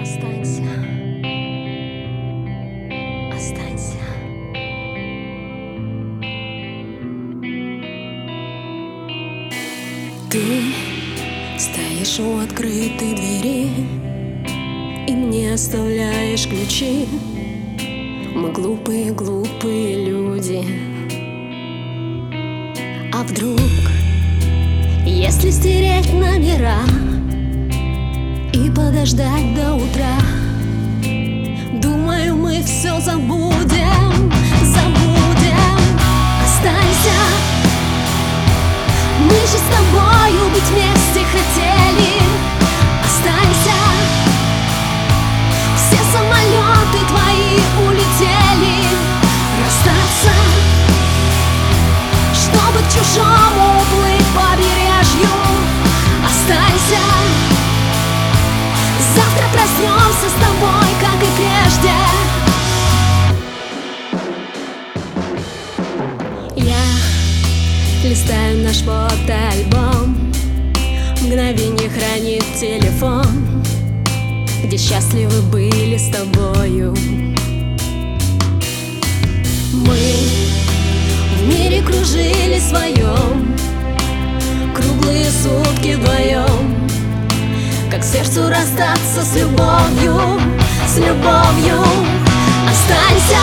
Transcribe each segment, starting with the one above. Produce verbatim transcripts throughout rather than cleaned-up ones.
Останься, останься. Ты стоишь у открытой двери и мне оставляешь ключи. Мы глупые, глупые люди. А вдруг, если стереть номера и подождать до утра, думаю, мы все забудем, забудем. Останься, мы же с тобою быть вместе хотели. Останься, все самолеты твои улетели. Расстаться, чтобы к чужому уплыть побережью. Останься, завтра проснемся с тобой, как и прежде. Я листаю наш фотоальбом, мгновение хранит телефон, где счастливы были с тобою. Мы в мире кружили своем круглые сутки вдвоем. Как сердцу расстаться с любовью, с любовью. Останься,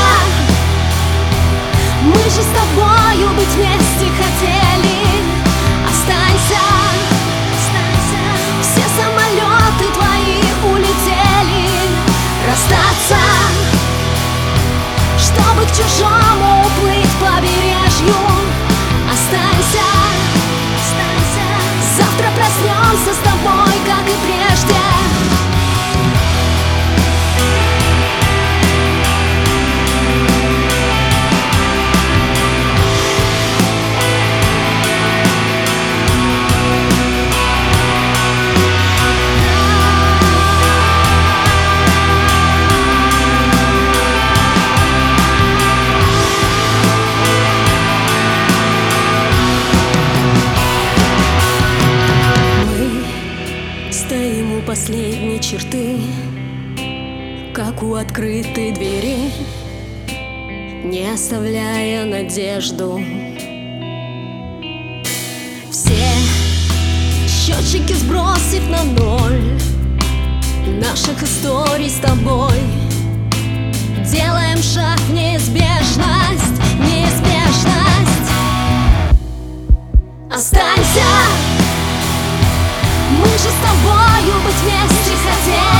мы же с тобою быть вместе хотели. Останься, останься, все самолеты твои улетели. Расстаться, чтобы к чужому уплыть побережью. Останься, останься, завтра проснемся с тобой, как и прежде. Стоим у последней черты, как у открытой двери, не оставляя надежду. Все счетчики сбросив на ноль, наших историй с тобой, делаем шаг в неизбежность, неизбежность. Останься, мы же с тобою быть вместе хотели.